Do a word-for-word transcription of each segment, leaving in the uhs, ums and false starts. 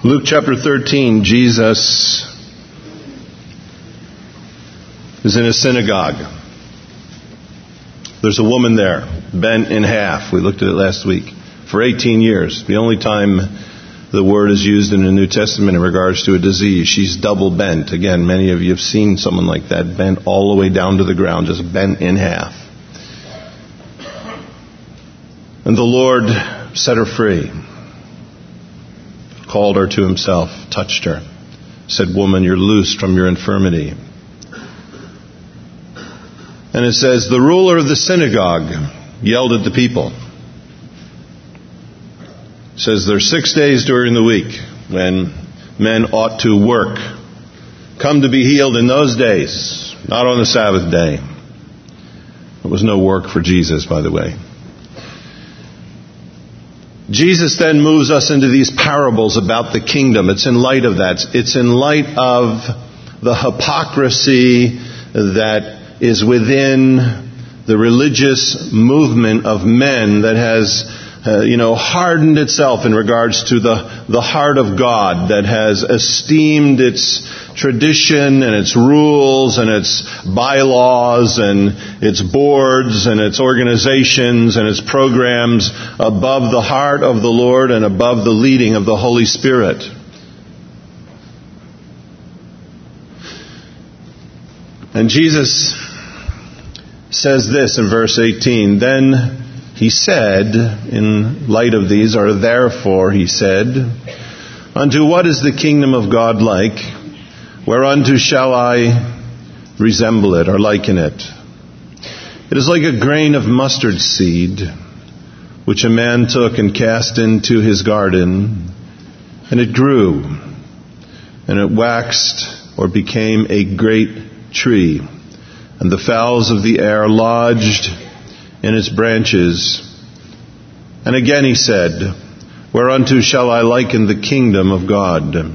Luke chapter thirteen, Jesus is in a synagogue. There's a woman there, bent in half. We looked at it last week. For eighteen years. The only time the word is used in the New Testament in regards to a disease. She's double bent. Again, many of you have seen someone like that, bent all the way down to the ground, just bent in half. And the Lord set her free. Called her to himself, touched her, said, "Woman, you're loosed from your infirmity." And it says, the ruler of the synagogue yelled at the people. It says, there's six days during the week when men ought to work. Come to be healed in those days, not on the Sabbath day. There was no work for Jesus, by the way. Jesus then moves us into these parables about the kingdom. It's in light of that. It's in light of the hypocrisy that is within the religious movement of men that has, uh, you know, hardened itself in regards to the, the heart of God, that has esteemed its tradition and its rules and its bylaws and its boards and its organizations and its programs above the heart of the Lord and above the leading of the Holy Spirit. And Jesus says this in verse eighteen, then he said, in light of these, or therefore he said, unto what is the kingdom of God like? Whereunto shall I resemble it or liken it? It is like a grain of mustard seed, which a man took and cast into his garden, and it grew, and it waxed or became a great tree, and the fowls of the air lodged in its branches. And again he said, whereunto shall I liken the kingdom of God?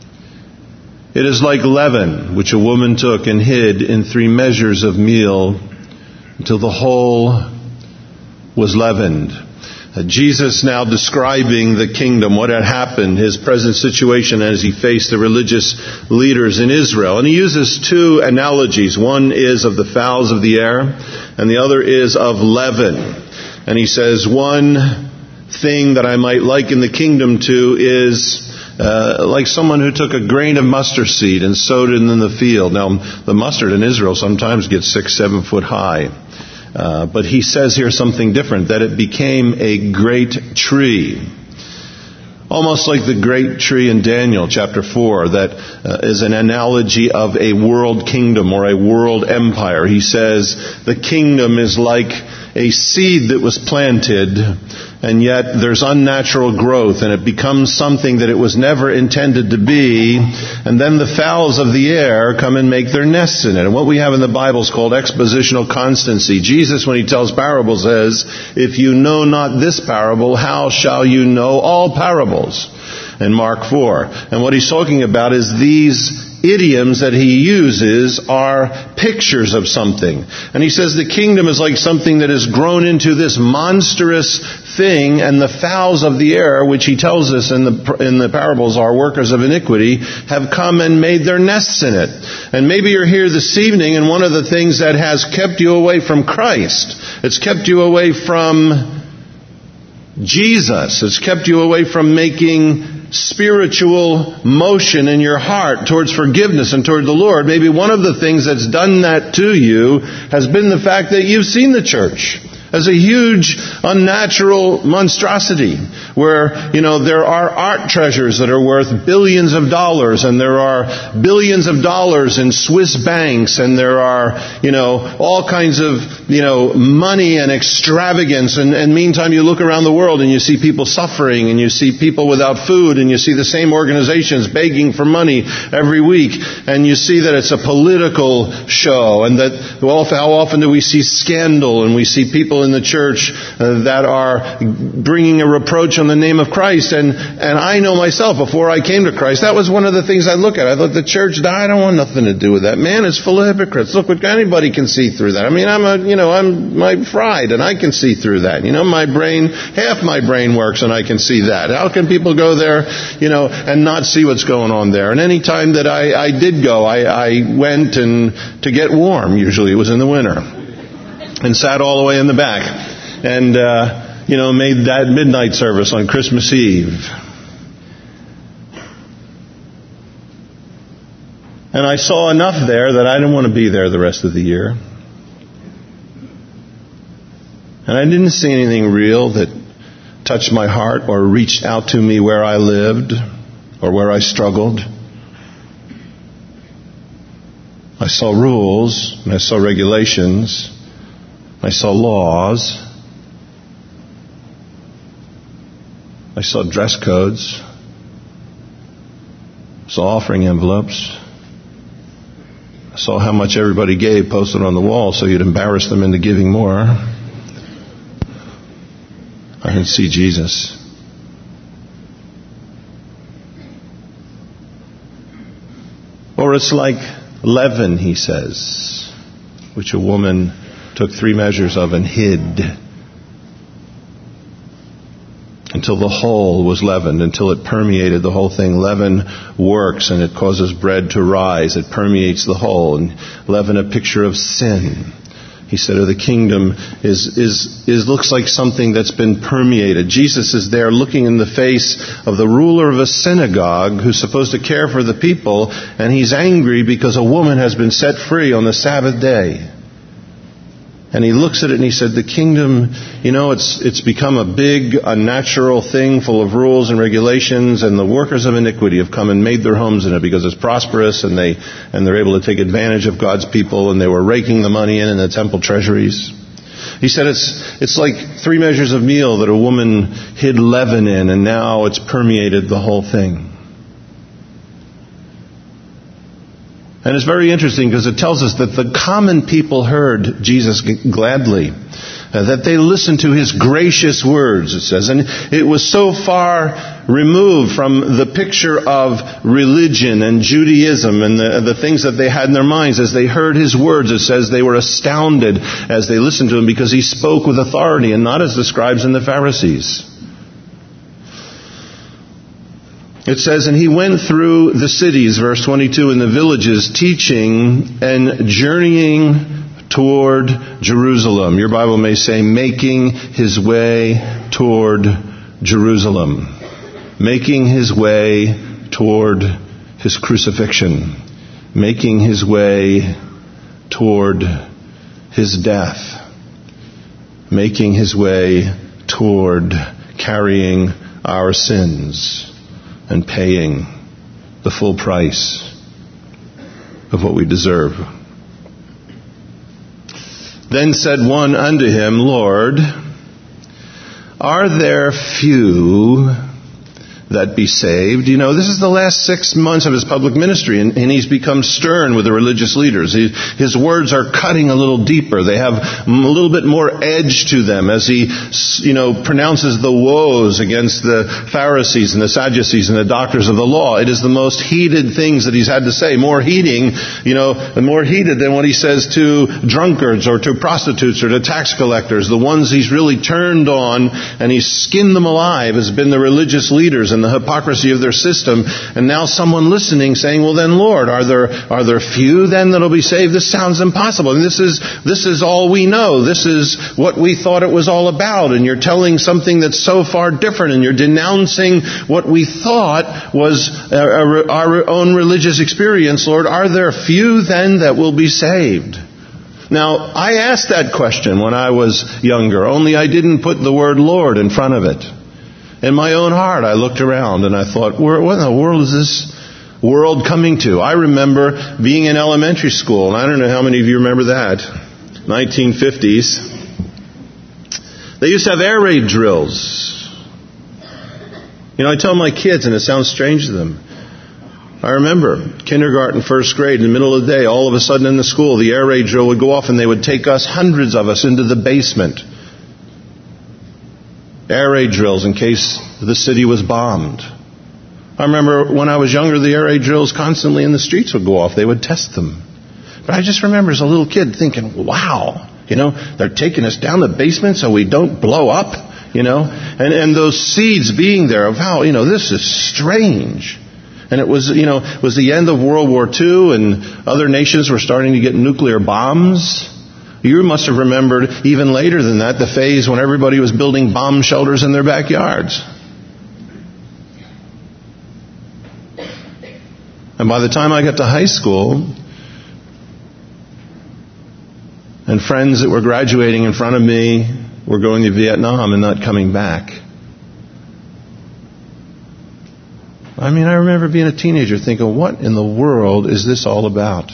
It is like leaven, which a woman took and hid in three measures of meal until the whole was leavened. Uh, Jesus now describing the kingdom, what had happened, his present situation as he faced the religious leaders in Israel. And he uses two analogies. One is of the fowls of the air, and the other is of leaven. And he says, one thing that I might liken the kingdom to is Uh, like someone who took a grain of mustard seed and sowed it in the field. Now, the mustard in Israel sometimes gets six, seven foot high. Uh, but he says here something different, that it became a great tree. Almost like the great tree in Daniel chapter four, that uh, is an analogy of a world kingdom or a world empire. He says the kingdom is like a seed that was planted, and yet there's unnatural growth, and it becomes something that it was never intended to be, and then the fowls of the air come and make their nests in it. And what we have in the Bible is called expositional constancy. Jesus, when he tells parables, says, if you know not this parable, how shall you know all parables? In Mark four. And what he's talking about is these idioms that he uses are pictures of something. And he says the kingdom is like something that has grown into this monstrous thing, and the fowls of the air, which he tells us in the in the parables are workers of iniquity, have come and made their nests in it. And maybe you're here this evening, and one of the things that has kept you away from Christ, it's kept you away from Jesus, it's kept you away from making spiritual motion in your heart towards forgiveness and toward the Lord. Maybe one of the things that's done that to you has been the fact that you've seen the church as a huge, unnatural monstrosity where, you know, there are art treasures that are worth billions of dollars, and there are billions of dollars in Swiss banks, and there are, you know, all kinds of, you know, money and extravagance. And, and meantime, you look around the world and you see people suffering, and you see people without food, and you see the same organizations begging for money every week, and you see that it's a political show, and that, well, how often do we see scandal, and we see people people in the church uh, that are bringing a reproach on the name of Christ. And, and I know myself, before I came to Christ, that was one of the things I look at. I thought the church, I don't want nothing to do with that. Man, it's full of hypocrites. Look, what anybody can see through that. I mean, I'm a, you know, I'm my fried, and I can see through that. You know, my brain, half my brain works, and I can see that. How can people go there, you know, and not see what's going on there? And any time that I, I did go, I, I went and to get warm. Usually it was in the winter, and sat all the way in the back, and uh, you know, made that midnight service on Christmas Eve. And I saw enough there that I didn't want to be there the rest of the year. And I didn't see anything real that touched my heart or reached out to me where I lived or where I struggled. I saw rules, and I saw regulations, I saw laws, I saw dress codes, I saw offering envelopes, I saw how much everybody gave posted on the wall so you'd embarrass them into giving more. I didn't see Jesus. Or it's like leaven, he says, which a woman took three measures of and hid until the whole was leavened, until it permeated the whole thing. Leaven works, and it causes bread to rise. It permeates the whole. And leaven, a picture of sin. He said, "Oh, the kingdom is, is, is, looks like something that's been permeated." Jesus is there looking in the face of the ruler of a synagogue who's supposed to care for the people, and he's angry because a woman has been set free on the Sabbath day. And he looks at it and he said, the kingdom, you know, it's it's become a big, unnatural thing full of rules and regulations, and the workers of iniquity have come and made their homes in it because it's prosperous, and they and they're able to take advantage of God's people, and they were raking the money in in the temple treasuries. He said it's it's like three measures of meal that a woman hid leaven in, and now it's permeated the whole thing. And it's very interesting because it tells us that the common people heard Jesus gladly, uh, that they listened to his gracious words, it says. And it was so far removed from the picture of religion and Judaism and the, the things that they had in their minds. As they heard his words, it says they were astounded as they listened to him because he spoke with authority and not as the scribes and the Pharisees. It says, and he went through the cities, verse twenty-two, in the villages, teaching and journeying toward Jerusalem. Your Bible may say, making his way toward Jerusalem. Making his way toward his crucifixion. Making his way toward his death. Making his way toward carrying our sins and paying the full price of what we deserve. Then said one unto him, Lord, are there few that be saved? You know, this is the last six months of his public ministry, and, and he's become stern with the religious leaders. He, his words are cutting a little deeper. They have a little bit more edge to them as he, you know, pronounces the woes against the Pharisees and the Sadducees and the doctors of the law. It is the most heated things that he's had to say. More heating, you know, and more heated than what he says to drunkards or to prostitutes or to tax collectors. The ones he's really turned on and he's skinned them alive has been the religious leaders and the hypocrisy of their system. And now someone listening saying, well then, Lord, are there are there few then that'll be saved? This sounds impossible. And this is this is all we know. This is what we thought it was all about. And you're telling something that's so far different, and you're denouncing what we thought was our, our own religious experience. Lord, are there few then that will be saved? Now, I asked that question when I was younger, only I didn't put the word Lord in front of it. In my own heart, I looked around and I thought, what in the world is this world coming to? I remember being in elementary school, and I don't know how many of you remember that, nineteen fifties. They used to have air raid drills. You know, I tell my kids, and it sounds strange to them, I remember kindergarten, first grade, in the middle of the day, all of a sudden in the school, the air raid drill would go off and they would take us, hundreds of us, into the basement air raid drills in case the city was bombed. I remember when I was younger, the air raid drills constantly in the streets would go off. They would test them. But I just remember as a little kid thinking, wow, you know, they're taking us down the basement so we don't blow up, you know. And, and those seeds being there of how, you know, this is strange. And it was, you know, it was the end of World War Two and other nations were starting to get nuclear bombs. You must have remembered even later than that the phase when everybody was building bomb shelters in their backyards. And by the time I got to high school, and friends that were graduating in front of me were going to Vietnam and not coming back. I mean, I remember being a teenager thinking, what in the world is this all about?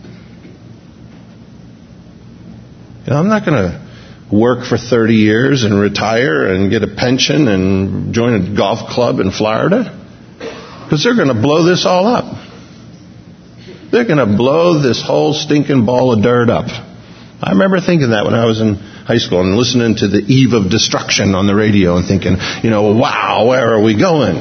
You know, I'm not going to work for thirty years and retire and get a pension and join a golf club in Florida, because they're going to blow this all up. They're going to blow this whole stinking ball of dirt up. I remember thinking that when I was in high school and listening to the eve of destruction on the radio and thinking, you know, wow, where are we going?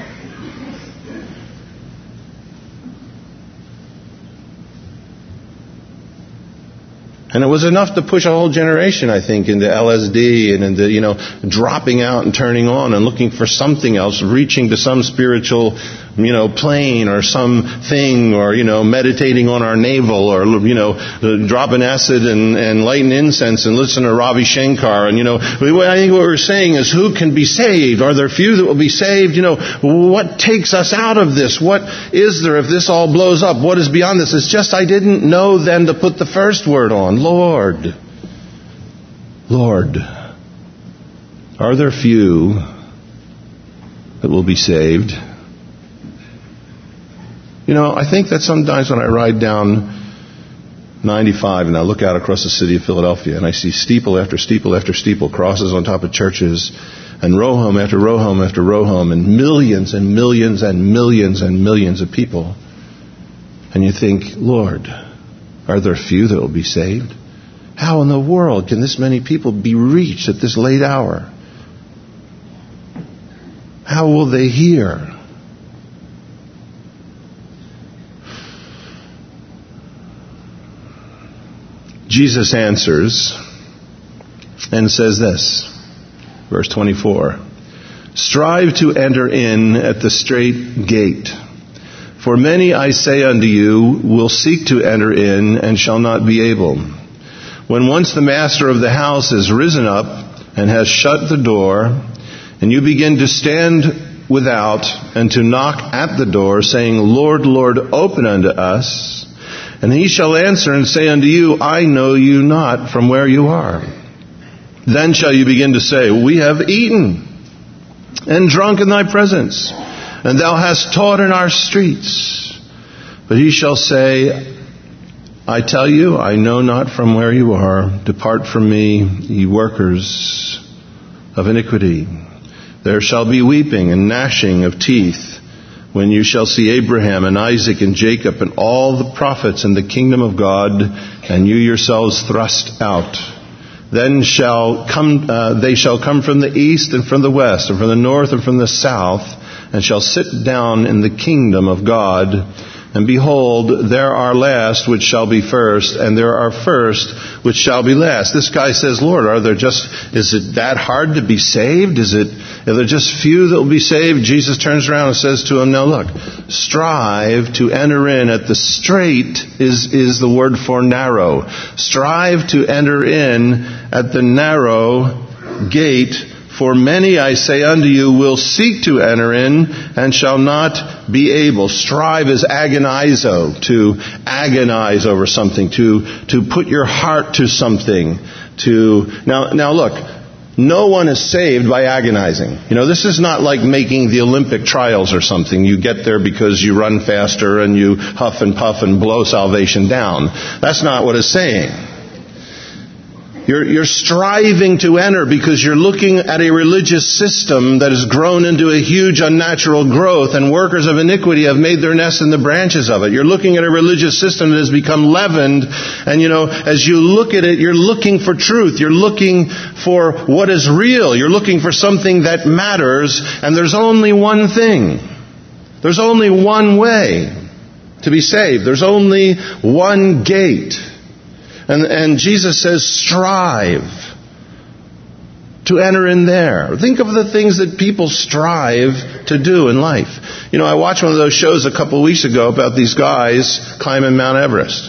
And it was enough to push a whole generation, I think, into L S D and into, you know, dropping out and turning on and looking for something else, reaching to some spiritual, you know, plane or something, or, you know, meditating on our navel, or, you know, dropping acid and, and lighting incense and listening to Ravi Shankar. And, you know, I think what we're saying is, who can be saved? Are there few that will be saved? You know, what takes us out of this? What is there if this all blows up? What is beyond this? It's just I didn't know then to put the first word on. Lord, Lord, are there few that will be saved? You know, I think that sometimes when I ride down ninety-five and I look out across the city of Philadelphia and I see steeple after steeple after steeple, crosses on top of churches, and row home after row home after row home, and millions and millions and millions and millions of people, and you think, Lord, are there few that will be saved? How in the world can this many people be reached at this late hour? How will they hear? Jesus answers and says this, verse twenty-four, strive to enter in at the strait gate. For many, I say unto you, will seek to enter in and shall not be able. When once the master of the house is risen up and has shut the door, and you begin to stand without and to knock at the door, saying, Lord, Lord, open unto us, and he shall answer and say unto you, I know you not from where you are. Then shall you begin to say, we have eaten and drunk in thy presence, and thou hast taught in our streets. But he shall say, I tell you, I know not from where you are. Depart from me, ye workers of iniquity. There shall be weeping and gnashing of teeth when you shall see Abraham and Isaac and Jacob and all the prophets in the kingdom of God, and you yourselves thrust out. Then shall come, uh, they shall come from the east and from the west and from the north and from the south, and shall sit down in the kingdom of God. And behold, there are last which shall be first, and there are first which shall be last. This guy says, Lord, are there just, is it that hard to be saved? Is it, are there just few that will be saved? Jesus turns around and says to him, now look, strive to enter in at the strait is, is the word for narrow. Strive to enter in at the narrow gate. For many, I say unto you, will seek to enter in and shall not be able. Strive is agonizo, to agonize over something, to, to put your heart to something. To now, now look, no one is saved by agonizing. You know, this is not like making the Olympic trials or something. You get there because you run faster and you huff and puff and blow salvation down. That's not what it's saying. You're, you're striving to enter because you're looking at a religious system that has grown into a huge unnatural growth, and workers of iniquity have made their nest in the branches of it. You're looking at a religious system that has become leavened, and you know, as you look at it, you're looking for truth. You're looking for what is real. You're looking for something that matters, and there's only one thing. There's only one way to be saved. There's only one gate. And, and Jesus says, strive to enter in there. Think of the things that people strive to do in life. You know, I watched one of those shows a couple of weeks ago about these guys climbing Mount Everest.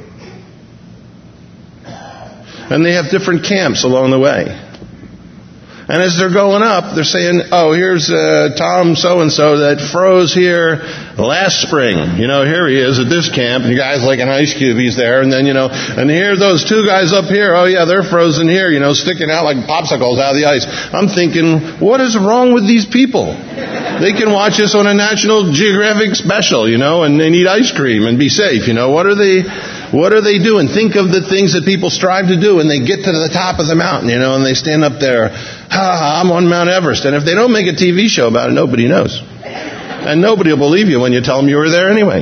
And they have different camps along the way. And as they're going up, they're saying, oh, here's uh, Tom so-and-so that froze here last spring. You know, here he is at this camp, and the guy's like an ice cube, he's there. And then, you know, and here are those two guys up here. Oh, yeah, they're frozen here, you know, sticking out like popsicles out of the ice. I'm thinking, what is wrong with these people? They can watch this on a National Geographic special, you know, and they need ice cream and be safe, you know. What are they... What are they doing? Think of the things that people strive to do when they get to the top of the mountain, you know, and they stand up there. Ha, I'm on Mount Everest. And if they don't make a T V show about it, nobody knows. And nobody will believe you when you tell them you were there anyway.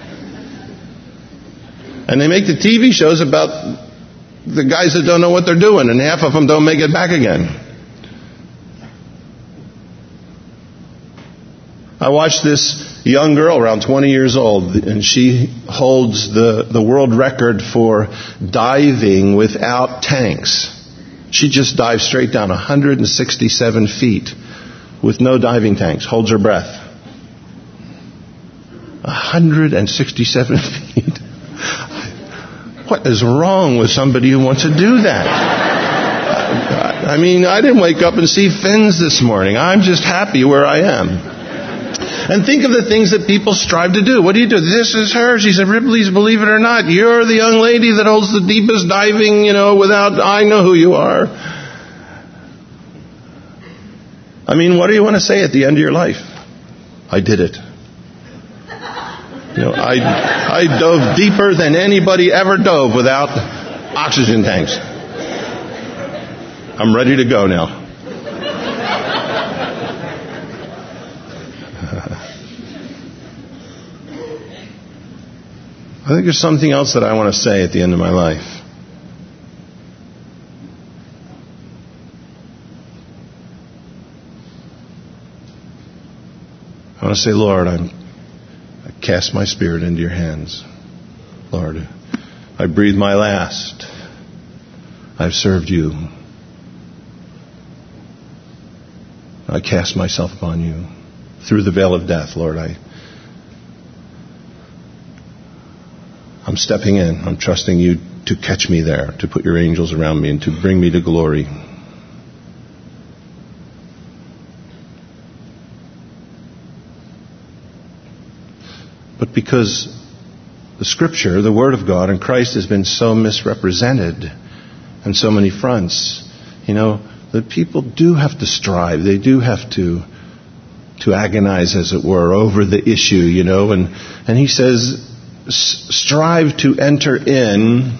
And they make the T V shows about the guys that don't know what they're doing, and half of them don't make it back again. I watched this young girl around twenty years old, and she holds the, the world record for diving without tanks. She just dived straight down one hundred sixty-seven feet with no diving tanks, holds her breath. one hundred sixty-seven feet. What is wrong with somebody who wants to do that? I mean, I didn't wake up and see fins this morning. I'm just happy where I am. And think of the things that people strive to do. What do you do? This is her. She's at Ripley's, believe it or not. You're the young lady that holds the deepest diving, you know, without, I know who you are. I mean, what do you want to say at the end of your life? I did it. You know, I, I dove deeper than anybody ever dove without oxygen tanks. I'm ready to go now. I think there's something else that I want to say at the end of my life. I want to say, Lord, I'm, I cast my spirit into your hands. Lord, I breathe my last. I've served you. I cast myself upon you. Through the veil of death, Lord, I I'm stepping in. I'm trusting you to catch me there, to put your angels around me and to bring me to glory. But because the Scripture, the Word of God, and Christ has been so misrepresented on so many fronts, you know, that people do have to strive. They do have to to agonize, as it were, over the issue, you know. And, and he says, strive to enter in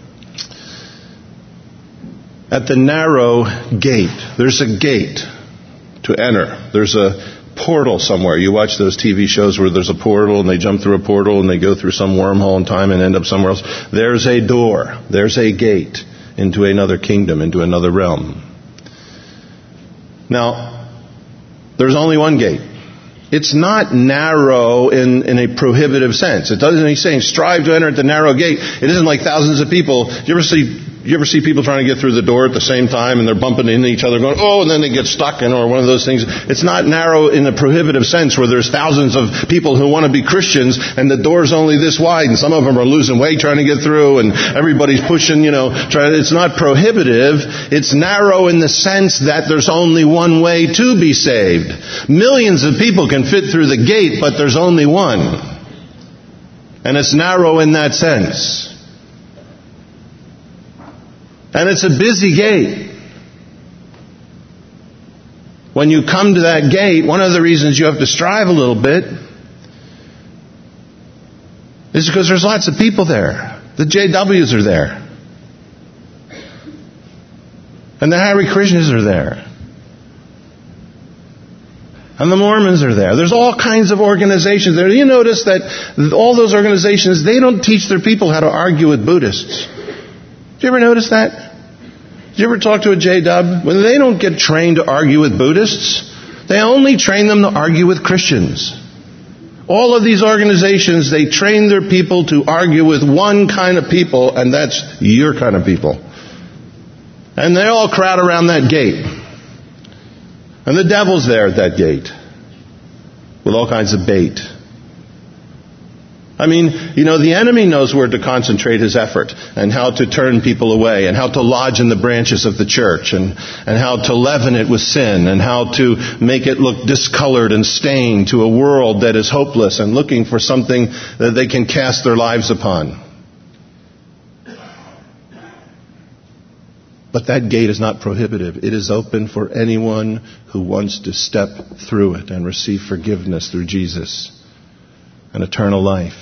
at the narrow gate. There's a gate to enter. There's a portal somewhere. You watch those T V shows where there's a portal and they jump through a portal and they go through some wormhole in time and end up somewhere else. There's a door. There's a gate into another kingdom, into another realm. Now, there's only one gate. It's not narrow in, in a prohibitive sense. It doesn't, he's saying strive to enter at the narrow gate. It isn't like thousands of people. Do you ever see, you ever see people trying to get through the door at the same time and they're bumping into each other going, oh, and then they get stuck in, or one of those things. It's not narrow in a prohibitive sense where there's thousands of people who want to be Christians and the door's only this wide and some of them are losing weight trying to get through and everybody's pushing, you know, trying. It's not prohibitive. It's narrow in the sense that there's only one way to be saved. Millions of people can fit through the gate, but there's only one. And it's narrow in that sense. And it's a busy gate. When you come to that gate, one of the reasons you have to strive a little bit is because there's lots of people there. The J Ws are there. And the Hare Krishnas are there. And the Mormons are there. There's all kinds of organizations there. You notice that all those organizations, they don't teach their people how to argue with Buddhists. Did you ever notice that? Did you ever talk to a J W? When they don't get trained to argue with Buddhists, they only train them to argue with Christians. All of these organizations, they train their people to argue with one kind of people, and that's your kind of people. And they all crowd around that gate. And the devil's there at that gate with all kinds of bait. I mean, you know, the enemy knows where to concentrate his effort and how to turn people away and how to lodge in the branches of the church and, and how to leaven it with sin and how to make it look discolored and stained to a world that is hopeless and looking for something that they can cast their lives upon. But that gate is not prohibitive. It is open for anyone who wants to step through it and receive forgiveness through Jesus and eternal life.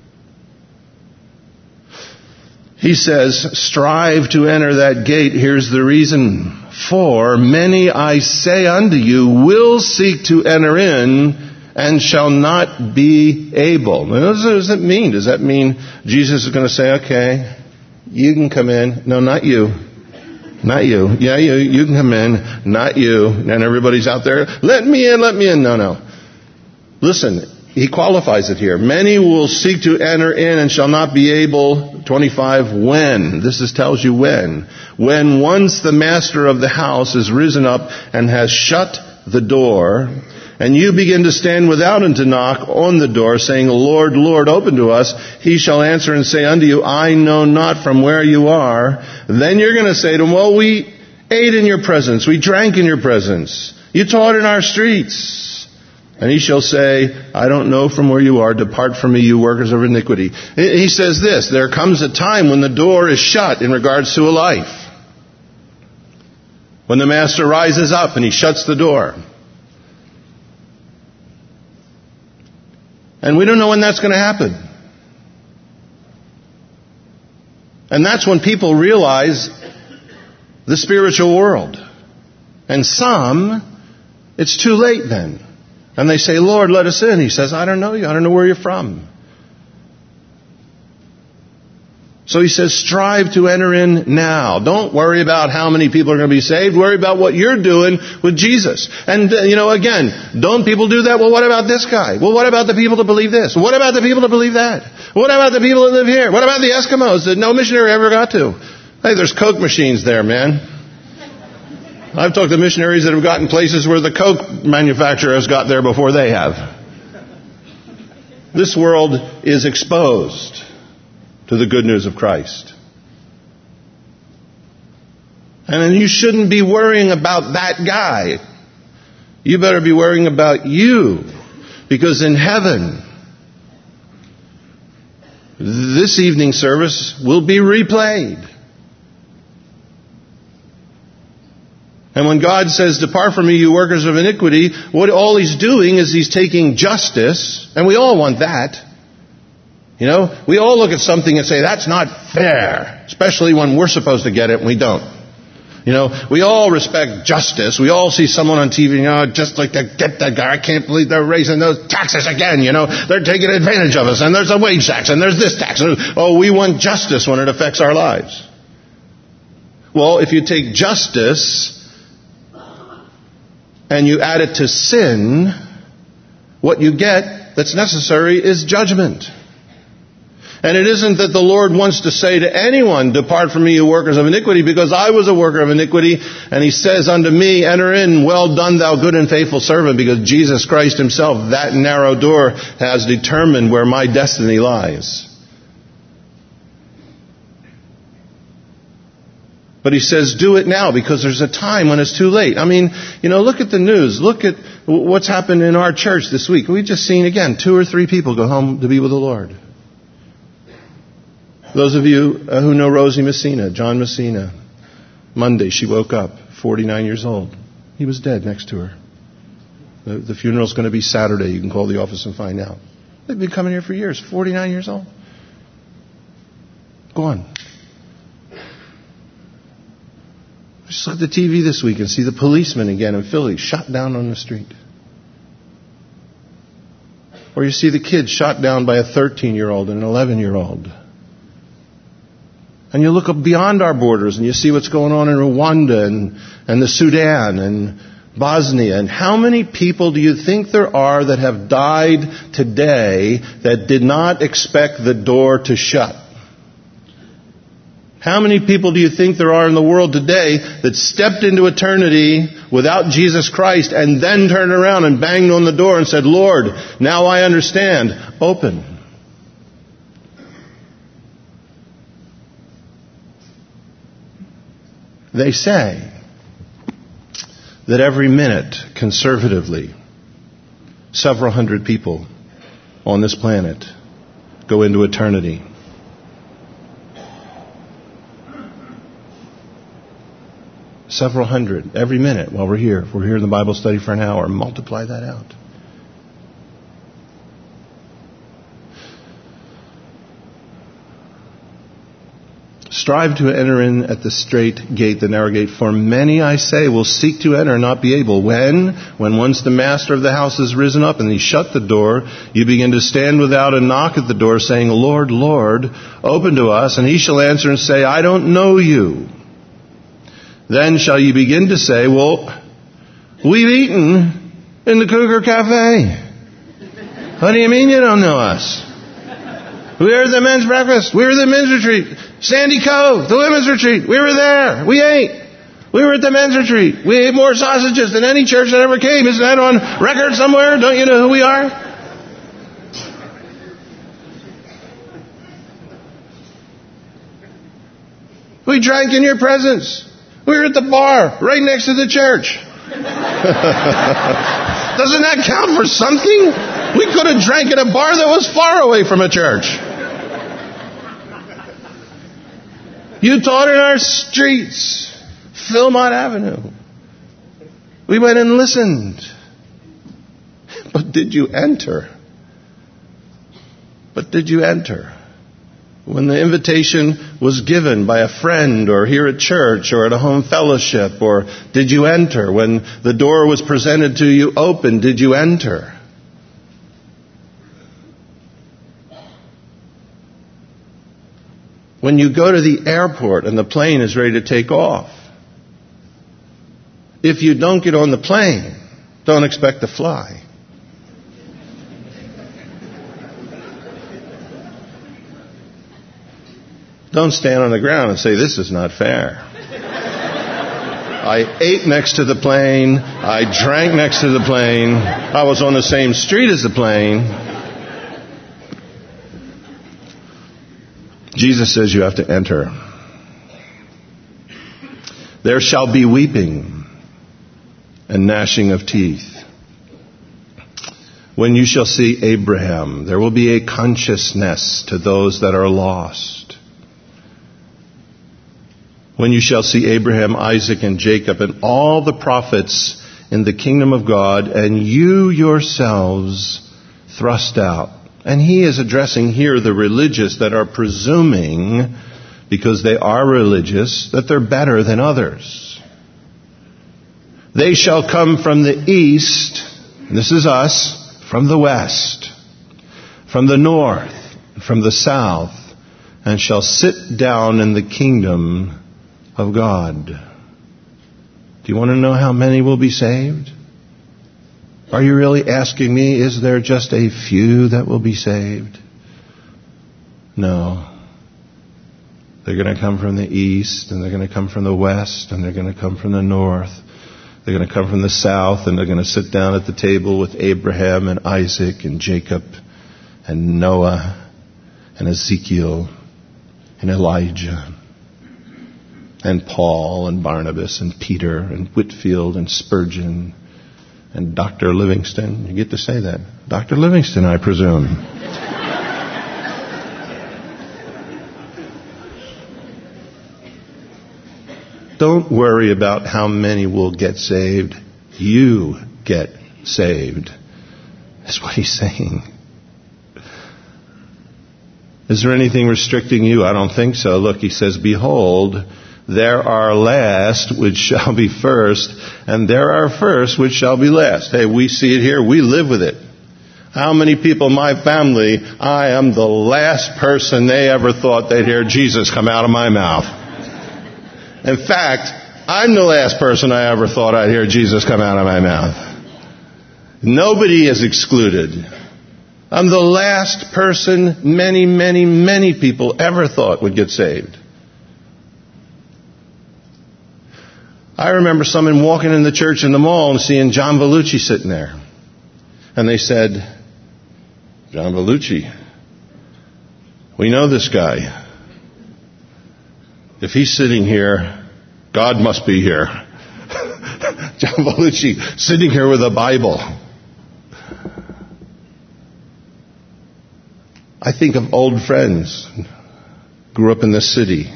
He says, strive to enter that gate. Here's the reason. For many, I say unto you, will seek to enter in and shall not be able. Now, what does that mean? Does that mean Jesus is going to say, okay, you can come in. No, not you. Not you. Yeah, you, you can come in. Not you. And everybody's out there, let me in, let me in. No, no. Listen, he qualifies it here. Many will seek to enter in and shall not be able. twenty-five, when? This is, tells you when. When once the master of the house is risen up and has shut the door, and you begin to stand without and to knock on the door, saying, Lord, Lord, open to us, he shall answer and say unto you, I know not from where you are. Then you're going to say to him, well, we ate in your presence, we drank in your presence, you taught in our streets. And he shall say, I don't know from where you are, depart from me, you workers of iniquity. He says this, there comes a time when the door is shut in regards to a life. When the master rises up and he shuts the door. And we don't know when that's going to happen. And that's when people realize the spiritual world. And some, it's too late then. And they say, Lord, let us in. He says, I don't know you. I don't know where you're from. So he says, strive to enter in now. Don't worry about how many people are going to be saved. Worry about what you're doing with Jesus. And, uh, you know, again, don't people do that? Well, what about this guy? Well, what about the people that believe this? What about the people that believe that? What about the people that live here? What about the Eskimos that no missionary ever got to? Hey, there's Coke machines there, man. I've talked to missionaries that have gotten places where the Coke manufacturer has got there before they have. This world is exposed to the good news of Christ. And then you shouldn't be worrying about that guy. You better be worrying about you. Because in heaven, this evening service will be replayed. And when God says, depart from me, you workers of iniquity, what all he's doing is he's taking justice, and we all want that. You know, we all look at something and say, that's not fair. Especially when we're supposed to get it and we don't. You know, we all respect justice. We all see someone on T V, you know, just like to get that guy. I can't believe they're raising those taxes again. You know, they're taking advantage of us. And there's a wage tax and there's this tax. Oh, we want justice when it affects our lives. Well, if you take justice and you add it to sin, what you get that's necessary is judgment. And it isn't that the Lord wants to say to anyone, depart from me, you workers of iniquity, because I was a worker of iniquity. And he says unto me, enter in, well done, thou good and faithful servant, because Jesus Christ himself, that narrow door, has determined where my destiny lies. But he says, do it now, because there's a time when it's too late. I mean, you know, look at the news. Look at what's happened in our church this week. We've just seen, again, two or three people go home to be with the Lord. Those of you who know Rosie Messina, John Messina, Monday she woke up, forty-nine years old. He was dead next to her. The, the funeral's going to be Saturday. You can call the office and find out. They've been coming here for years, forty-nine years old. Gone. Just look at the T V this week and see the policeman again in Philly shot down on the street. Or you see the kid shot down by a thirteen-year-old and an eleven-year-old. And you look up beyond our borders and you see what's going on in Rwanda and, and the Sudan and Bosnia. And how many people do you think there are that have died today that did not expect the door to shut? How many people do you think there are in the world today that stepped into eternity without Jesus Christ and then turned around and banged on the door and said, Lord, now I understand. Open. They say that every minute, conservatively, several hundred people on this planet go into eternity. Several hundred every minute while we're here. If we're here in the Bible study for an hour, multiply that out. Strive to enter in at the strait gate, the narrow gate, for many, I say, will seek to enter and not be able. When? When once the master of the house has risen up and he shut the door, you begin to stand without and knock at the door, saying, Lord, Lord, open to us. And he shall answer and say, I don't know you. Then shall you begin to say, well, we've eaten in the Cougar Cafe. What do you mean you don't know us? We were at the men's breakfast. We were at the men's retreat. Sandy Cove, the women's retreat. We were there. We ate. We were at the men's retreat. We ate more sausages than any church that ever came. Isn't that on record somewhere? Don't you know who we are? We drank in your presence. We were at the bar right next to the church. Doesn't that count for something? We could have drank at a bar that was far away from a church. You taught in our streets, Philmont Avenue. We went and listened. But did you enter? But did you enter? When the invitation was given by a friend or here at church or at a home fellowship, or did you enter? When the door was presented to you open, did you enter? When you go to the airport and the plane is ready to take off, if you don't get on the plane, don't expect to fly. Don't stand on the ground and say, this is not fair. I ate next to the plane. I drank next to the plane. I was on the same street as the plane. Jesus says you have to enter. There shall be weeping and gnashing of teeth. When you shall see Abraham, there will be a consciousness to those that are lost. When you shall see Abraham, Isaac, and Jacob, and all the prophets in the kingdom of God, and you yourselves thrust out. And he is addressing here the religious that are presuming, because they are religious, that they're better than others. They shall come from the east, and this is us, from the west, from the north, from the south, and shall sit down in the kingdom of God. Do you want to know how many will be saved? Are you really asking me, is there just a few that will be saved? No. They're going to come from the east, and they're going to come from the west, and they're going to come from the north. They're going to come from the south, and they're going to sit down at the table with Abraham and Isaac and Jacob and Noah and Ezekiel and Elijah and Paul and Barnabas and Peter and Whitfield and Spurgeon and Doctor Livingston. You get to say that. Doctor Livingston, I presume. Don't worry about how many will get saved. You get saved. That's what he's saying. Is there anything restricting you? I don't think so. Look, he says, behold, there are last which shall be first, and there are first which shall be last. Hey, we see it here. We live with it. How many people in my family, I am the last person they ever thought they'd hear Jesus come out of my mouth. In fact, I'm the last person I ever thought I'd hear Jesus come out of my mouth. Nobody is excluded. I'm the last person many, many, many people ever thought would get saved. I remember someone walking in the church in the mall and seeing John Vellucci sitting there. And they said, John Vellucci, we know this guy. If he's sitting here, God must be here. John Vellucci sitting here with a Bible. I think of old friends, grew up in this city,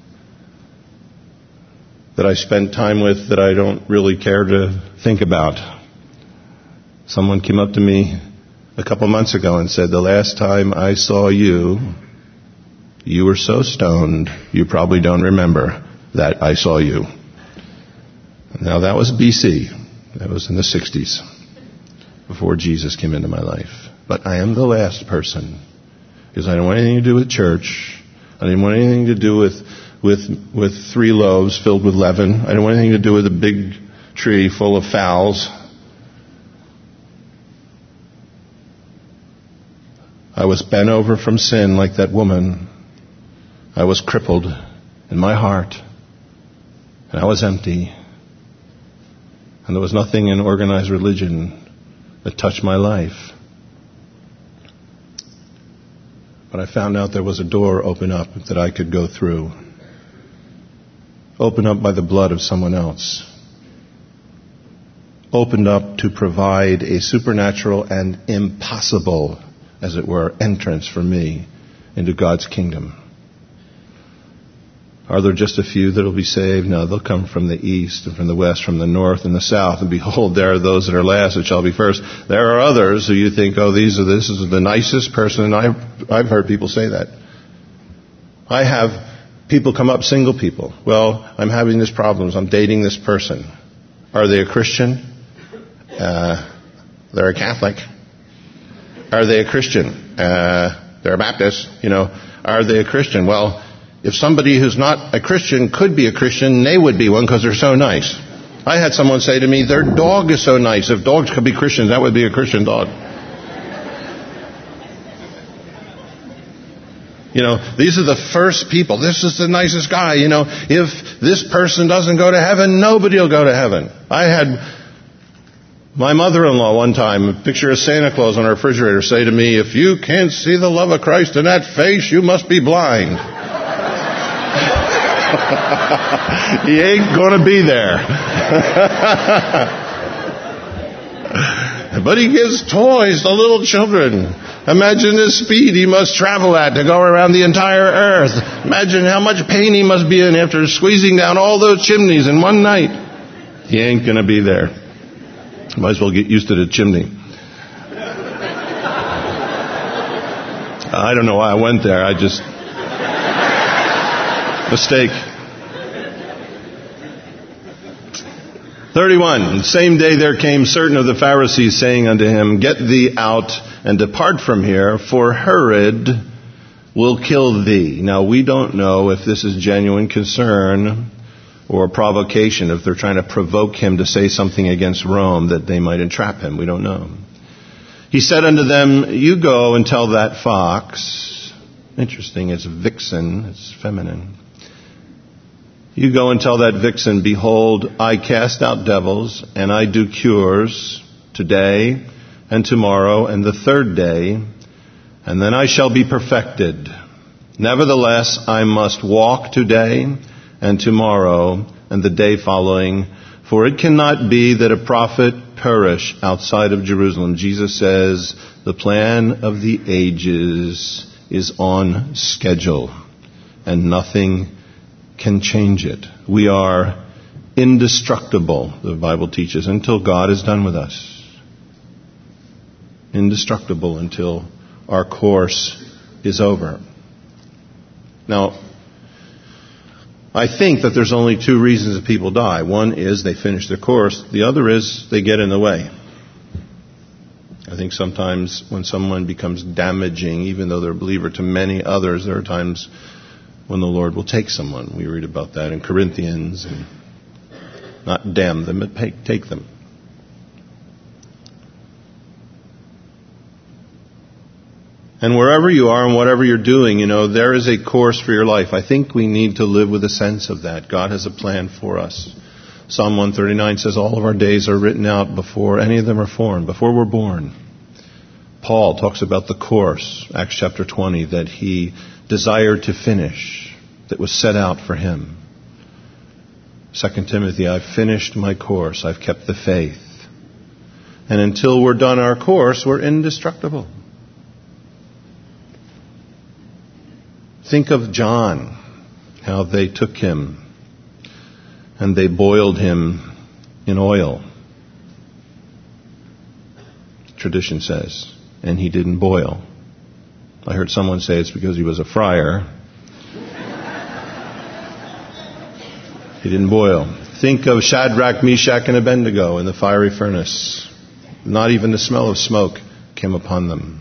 that I spent time with that I don't really care to think about. Someone came up to me a couple months ago and said, the last time I saw you, you were so stoned, you probably don't remember that I saw you. Now that was B C. That was in the sixties, before Jesus came into my life. But I am the last person, because I don't want anything to do with church. I didn't want anything to do with with with three loaves filled with leaven. I didn't want anything to do with a big tree full of fowls. I was bent over from sin like that woman. I was crippled in my heart. And I was empty. And there was nothing in organized religion that touched my life. But I found out there was a door open up that I could go through. Opened up by the blood of someone else. Opened up to provide a supernatural and impossible, as it were, entrance for me into God's kingdom. Are there just a few that will be saved? No, they'll come from the east and from the west, from the north and the south. And behold, there are those that are last that shall be first. There are others who you think, oh, these are this is the nicest person. And I've, I've heard people say that. I have people come up, single people. Well, I'm having these problems. I'm dating this person. Are they a Christian? Uh, they're a Catholic. Are they a Christian? Uh, they're a Baptist. You know, are they a Christian? Well, if somebody who's not a Christian could be a Christian, they would be one because they're so nice. I had someone say to me, their dog is so nice. If dogs could be Christians, that would be a Christian dog. You know, these are the first people. This is the nicest guy. You know, if this person doesn't go to heaven, nobody will go to heaven. I had my mother-in-law one time, a picture of Santa Claus on her refrigerator, say to me, if you can't see the love of Christ in that face, you must be blind. He ain't going to be there. But he gives toys to little children. Imagine the speed he must travel at to go around the entire earth. Imagine how much pain he must be in after squeezing down all those chimneys in one night. He ain't going to be there. Might as well get used to the chimney. I don't know why I went there. I just... Mistake. thirty-one. The same day there came certain of the Pharisees, saying unto him, get thee out and depart from here, for Herod will kill thee. Now, we don't know if this is genuine concern or provocation, if they're trying to provoke him to say something against Rome that they might entrap him. We don't know. He said unto them, you go and tell that fox. Interesting, it's vixen, it's feminine. You go and tell that vixen, behold, I cast out devils, and I do cures today and tomorrow and the third day, and then I shall be perfected. Nevertheless, I must walk today and tomorrow and the day following, for it cannot be that a prophet perish outside of Jerusalem. Jesus says the plan of the ages is on schedule, and nothing can change it. We are indestructible, the Bible teaches, until God is done with us. Indestructible until our course is over. Now, I think that there's only two reasons that people die. One is they finish their course. The other is they get in the way. I think sometimes when someone becomes damaging, even though they're a believer to many others, there are times when the Lord will take someone. We read about that in Corinthians. And not damn them, but take them. And wherever you are and whatever you're doing, you know, there is a course for your life. I think we need to live with a sense of that. God has a plan for us. Psalm one thirty-nine says all of our days are written out before any of them are formed, before we're born. Paul talks about the course, Acts chapter twenty, that he desired to finish, that was set out for him. Second Timothy, I've finished my course, I've kept the faith. And until we're done our course, we're indestructible. Think of John, how they took him and they boiled him in oil. Tradition says. And he didn't boil. I heard someone say it's because he was a friar. He didn't boil. Think of Shadrach, Meshach, and Abednego in the fiery furnace. Not even the smell of smoke came upon them.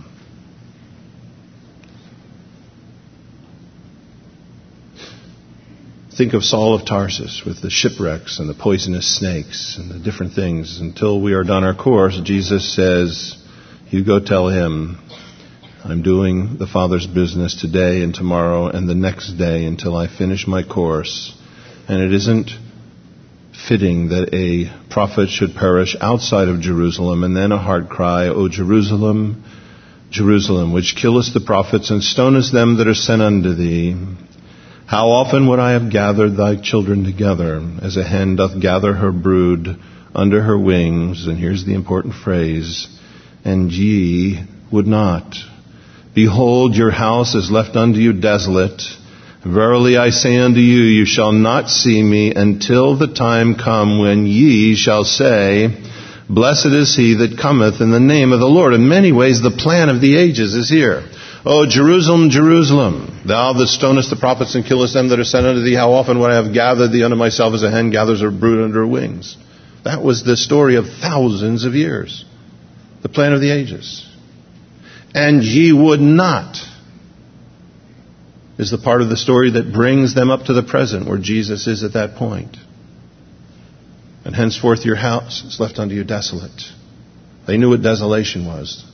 Think of Saul of Tarsus with the shipwrecks and the poisonous snakes and the different things. Until we are done our course, Jesus says, you go tell him, I'm doing the Father's business today and tomorrow and the next day until I finish my course. And it isn't fitting that a prophet should perish outside of Jerusalem. And then a hard cry, O Jerusalem, Jerusalem, which killest the prophets and stonest them that are sent unto thee. How often would I have gathered thy children together, as a hen doth gather her brood under her wings? And here's the important phrase, and ye would not. Behold, your house is left unto you desolate. Verily I say unto you, you shall not see me until the time come when ye shall say, blessed is he that cometh in the name of the Lord. In many ways, the plan of the ages is here. O Jerusalem, Jerusalem, thou that stonest the prophets and killest them that are sent unto thee, how often would I have gathered thee unto myself as a hen gathers her brood under her wings? That was the story of thousands of years. The plan of the ages. And ye would not is the part of the story that brings them up to the present where Jesus is at that point. And henceforth your house is left unto you desolate. They knew what desolation was.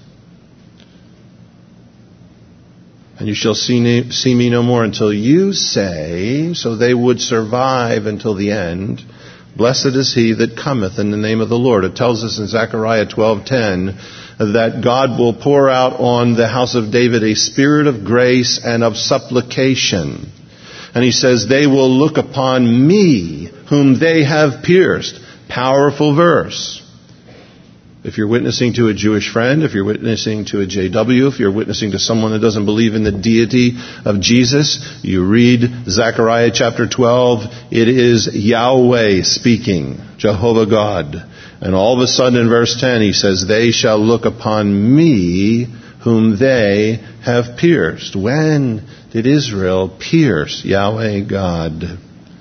And you shall see me, see me no more until you say, so they would survive until the end, blessed is he that cometh in the name of the Lord. It tells us in Zechariah twelve ten that God will pour out on the house of David a spirit of grace and of supplication. And he says, they will look upon me whom they have pierced. Powerful verse. If you're witnessing to a Jewish friend, if you're witnessing to a J W, if you're witnessing to someone that doesn't believe in the deity of Jesus, you read Zechariah chapter twelve, it is Yahweh speaking, Jehovah God. And all of a sudden in verse ten he says, they shall look upon me whom they have pierced. When did Israel pierce Yahweh God?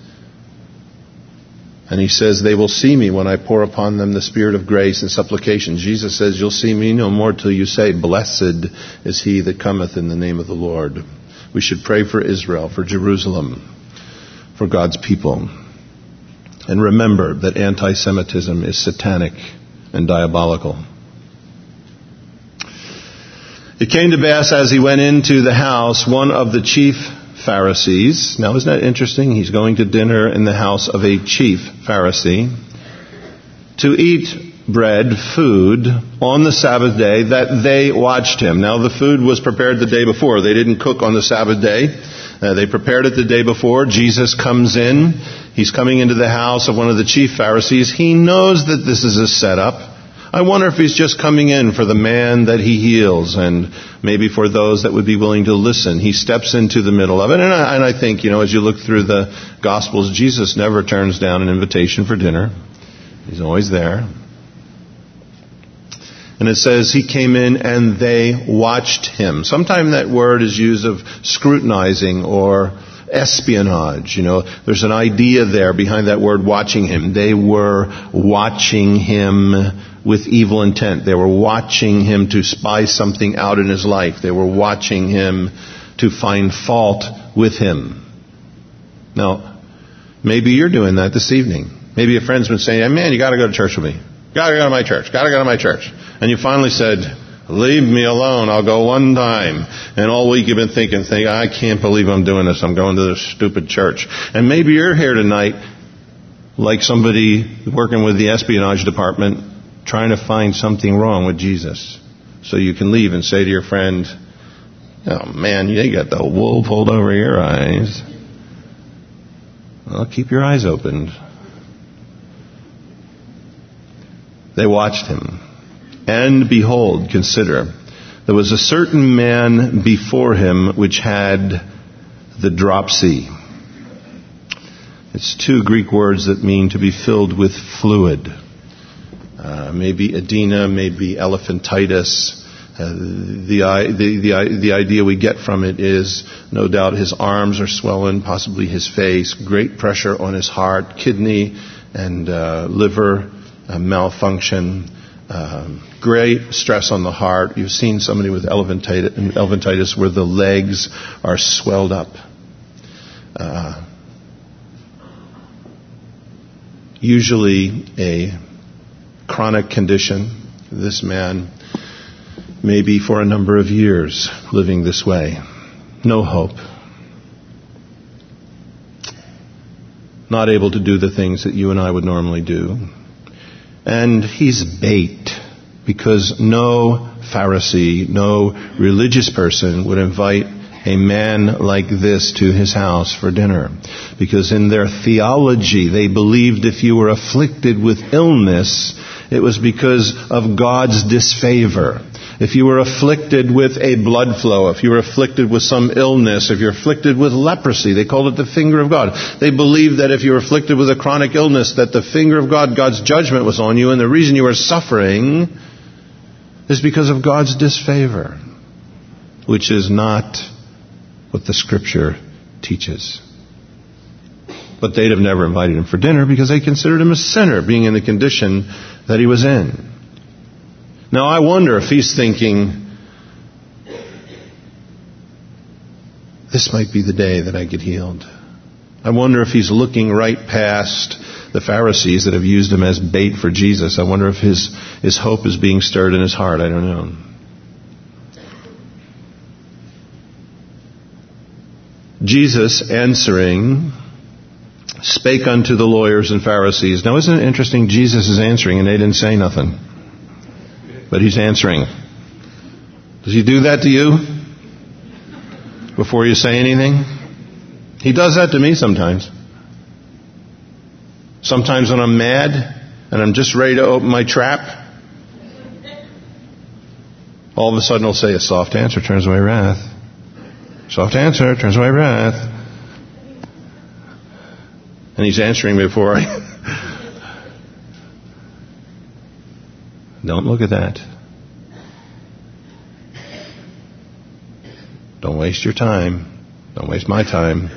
And he says, they will see me when I pour upon them the spirit of grace and supplication. Jesus says, you'll see me no more till you say, blessed is he that cometh in the name of the Lord. We should pray for Israel, for Jerusalem, for God's people. And remember that anti-Semitism is satanic and diabolical. It came to pass as he went into the house, one of the chief Pharisees. Now, isn't that interesting? He's going to dinner in the house of a chief Pharisee to eat bread, food, on the Sabbath day, that they watched him. Now, the food was prepared the day before. They didn't cook on the Sabbath day. Uh, they prepared it the day before. Jesus comes in. He's coming into the house of one of the chief Pharisees. He knows that this is a setup. I wonder if he's just coming in for the man that he heals and maybe for those that would be willing to listen. He steps into the middle of it. And I, and I think, you know, as you look through the Gospels, Jesus never turns down an invitation for dinner. He's always there. And it says he came in and they watched him. Sometimes that word is used of scrutinizing or espionage. You know, there's an idea there behind that word watching him. They were watching him with evil intent. They were watching him to spy something out in his life. They were watching him to find fault with him. Now, maybe you're doing that this evening. Maybe a friend's been saying, hey, man, you got to go to church with me. Got to go to my church. Got to go to my church. And you finally said, leave me alone. I'll go one time. And all week you've been thinking, thinking, I can't believe I'm doing this. I'm going to this stupid church. And maybe you're here tonight like somebody working with the espionage department trying to find something wrong with Jesus. So you can leave and say to your friend, oh man, you got the wool pulled over your eyes. Well, keep your eyes open. They watched him. And behold, consider, there was a certain man before him which had the dropsy. It's two Greek words that mean to be filled with fluid. Uh, maybe edema, maybe elephantitis. Uh, the, the, the, the idea we get from it is, no doubt, his arms are swollen, possibly his face, great pressure on his heart, kidney and uh, liver uh, malfunction, um, great stress on the heart. You've seen somebody with elephantitis, elephantitis where the legs are swelled up. Uh, usually a chronic condition. This man may be for a number of years living this way. No hope. Not able to do the things that you and I would normally do. And he's bait, because no Pharisee, no religious person would invite a man like this to his house for dinner. Because in their theology, they believed if you were afflicted with illness, it was because of God's disfavor. If you were afflicted with a blood flow, if you were afflicted with some illness, if you're afflicted with leprosy, they called it the finger of God. They believed that if you were afflicted with a chronic illness, that the finger of God, God's judgment was on you, and the reason you were suffering is because of God's disfavor, which is not what the Scripture teaches. But they'd have never invited him for dinner because they considered him a sinner, being in the condition that he was in. Now, I wonder if he's thinking, this might be the day that I get healed. I wonder if he's looking right past the Pharisees that have used him as bait for Jesus. I wonder if his, his hope is being stirred in his heart. I don't know. Jesus answering spake unto the lawyers and Pharisees. Now, isn't it interesting? Jesus is answering and they didn't say nothing. But he's answering. Does he do that to you? Before you say anything? He does that to me sometimes. Sometimes when I'm mad and I'm just ready to open my trap, all of a sudden he'll say, a soft answer turns away wrath. Soft answer turns away wrath. And he's answering before I... Don't look at that. Don't waste your time. Don't waste my time.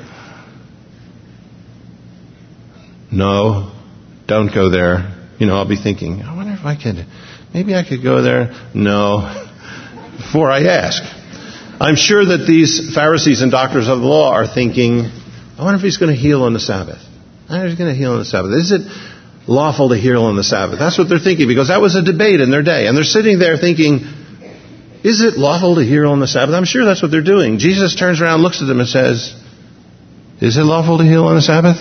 No, don't go there. You know, I'll be thinking, I wonder if I could, maybe I could go there. No, before I ask. I'm sure that these Pharisees and doctors of the law are thinking, I wonder if he's going to heal on the Sabbath. I wonder if he's going to heal on the Sabbath. Is it lawful to heal on the Sabbath? That's what they're thinking, because that was a debate in their day. And they're sitting there thinking, is it lawful to heal on the Sabbath? I'm sure that's what they're doing. Jesus turns around, looks at them and says, is it lawful to heal on the Sabbath?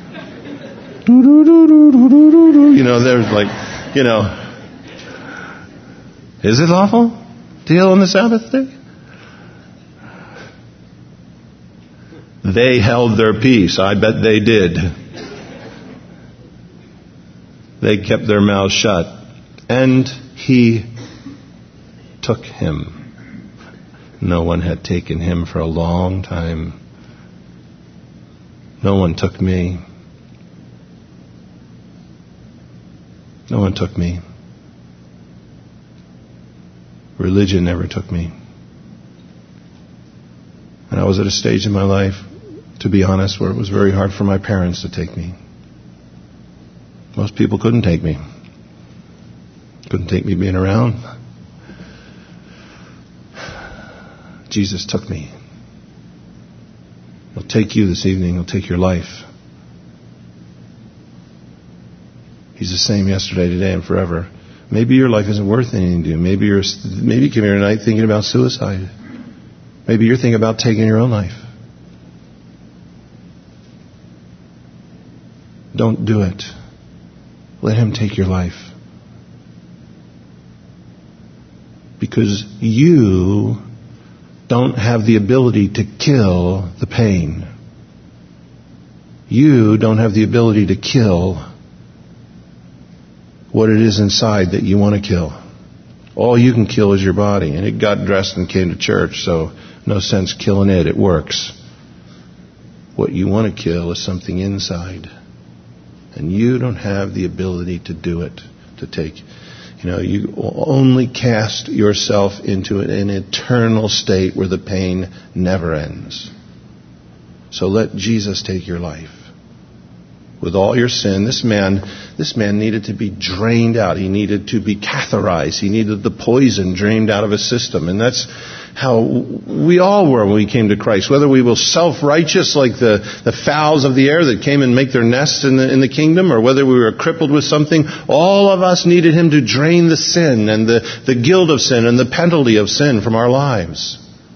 You know, they're like, you know, is it lawful to heal on the Sabbath day? They held their peace. I bet they did. They kept their mouths shut. And he took him. No one had taken him for a long time. No one took me. No one took me. Religion never took me. And I was at a stage in my life to be honest, where it was very hard for my parents to take me. Most people couldn't take me. Couldn't take me being around. Jesus took me. He'll take you this evening. He'll take your life. He's the same yesterday, today, and forever. Maybe your life isn't worth anything to you. Maybe you're, maybe you came here tonight thinking about suicide. Maybe you're thinking about taking your own life. Don't do it. Let Him take your life. Because you don't have the ability to kill the pain. You don't have the ability to kill what it is inside that you want to kill. All you can kill is your body. And it got dressed and came to church, so no sense killing it. It works. What you want to kill is something inside. And you don't have the ability to do it, to take. You know, you only cast yourself into an eternal state where the pain never ends. So let Jesus take your life. With all your sin, this man, this man needed to be drained out. He needed to be catheterized. He needed the poison drained out of his system. And that's how we all were when we came to Christ. Whether we were self-righteous like the, the fowls of the air that came and make their nests in the, in the kingdom, or whether we were crippled with something, all of us needed Him to drain the sin and the, the guilt of sin and the penalty of sin from our lives.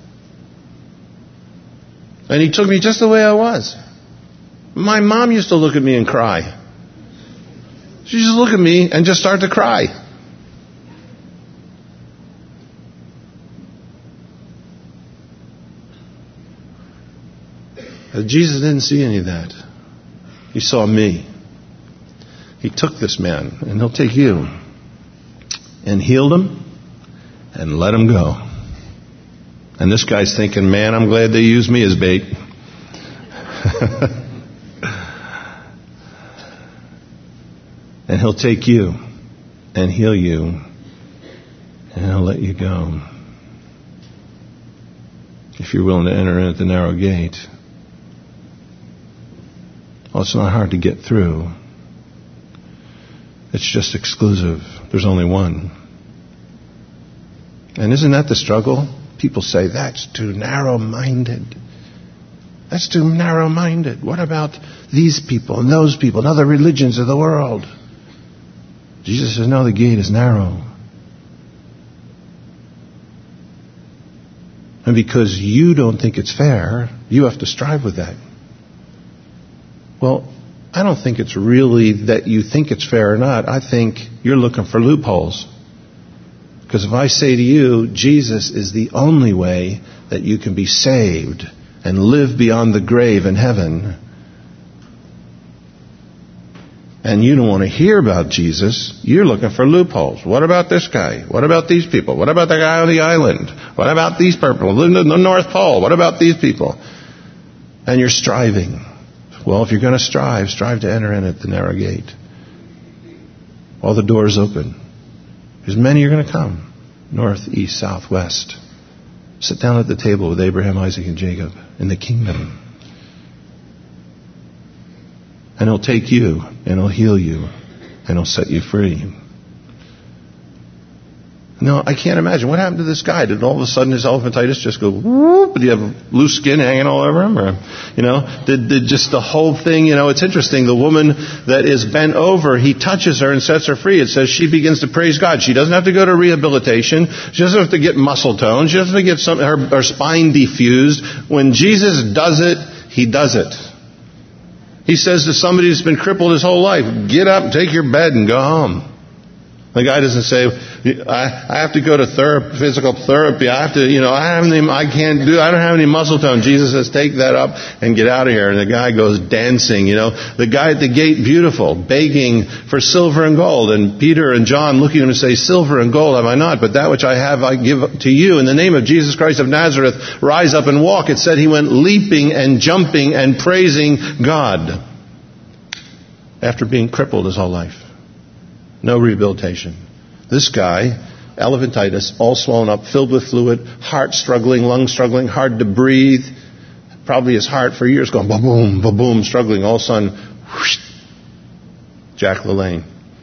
And He took me just the way I was. My mom used to look at me and cry. She used to look at me and just start to cry. Jesus didn't see any of that. He saw me. He took this man, and He'll take you, and healed him, and let him go. And this guy's thinking, man, I'm glad they used me as bait. And He'll take you, and heal you, and He'll let you go. If you're willing to enter in at the narrow gate. Well, it's not hard to get through. It's just exclusive. There's only one. And isn't that the struggle? People say, that's too narrow-minded. That's too narrow-minded. What about these people and those people and other religions of the world? Jesus says, no, the gate is narrow. And because you don't think it's fair, you have to strive with that. Well, I don't think it's really that you think it's fair or not. I think you're looking for loopholes. Because if I say to you, Jesus is the only way that you can be saved and live beyond the grave in heaven, and you don't want to hear about Jesus, you're looking for loopholes. What about this guy? What about these people? What about the guy on the island? What about these people living in the North Pole? What about these people? And you're striving. Well, if you're going to strive, strive to enter in at the narrow gate. All the doors open. Because many are going to come. North, east, south, west. Sit down at the table with Abraham, Isaac, and Jacob in the kingdom. And He'll take you, and He'll heal you, and He'll set you free. No, I can't imagine. What happened to this guy? Did all of a sudden his elephantitis just go whoop? Did he have loose skin hanging all over him? Or, you know, did, did just the whole thing, you know, it's interesting. The woman that is bent over, He touches her and sets her free. It says she begins to praise God. She doesn't have to go to rehabilitation. She doesn't have to get muscle tone. She doesn't have to get some, her, her spine defused. When Jesus does it, He does it. He says to somebody who's been crippled his whole life, get up, take your bed, and go home. The guy doesn't say, I, I have to go to therapy, physical therapy. I have to, you know, I have any, I can't do, I don't have any muscle tone. Jesus says, take that up and get out of here. And the guy goes dancing, you know. The guy at the gate, beautiful, begging for silver and gold. And Peter and John looking at him and say, silver and gold have I not, but that which I have I give to you. In the name of Jesus Christ of Nazareth, rise up and walk. It said he went leaping and jumping and praising God after being crippled his whole life. No rehabilitation. This guy, elephantitis, all swollen up, filled with fluid, heart struggling, lungs struggling, hard to breathe, probably his heart for years going ba-boom, ba-boom, struggling. All of a sudden, whoosh, Jack LaLanne.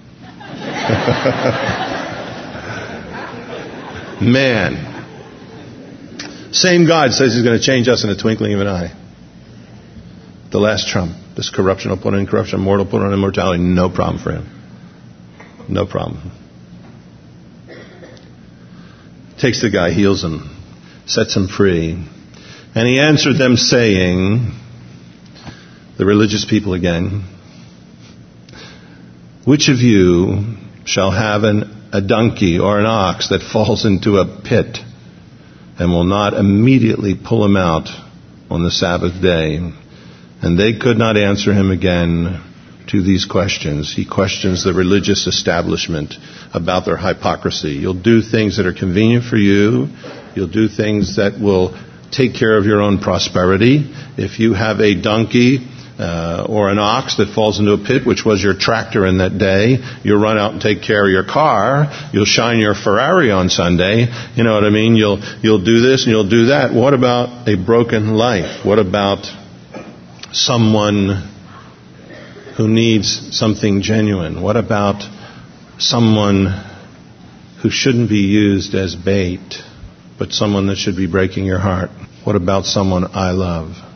Man. Same God says he's going to change us in a twinkling of an eye. The last trump. This corruption will put on incorruption, mortal put on immortality. No problem for him. No problem. Takes the guy, heals him, sets him free. And he answered them saying, the religious people again, which of you shall have an, a donkey or an ox that falls into a pit and will not immediately pull him out on the Sabbath day? And they could not answer him again to these questions. He questions the religious establishment about their hypocrisy. You'll do things that are convenient for you. You'll do things that will take care of your own prosperity. If you have a donkey uh, or an ox that falls into a pit, which was your tractor in that day, you'll run out and take care of your car. You'll shine your Ferrari on Sunday. You know what I mean? You'll you'll do this and you'll do that. What about a broken life? What about someone who needs something genuine? What about someone who shouldn't be used as bait, but someone that should be breaking your heart? What about someone I love?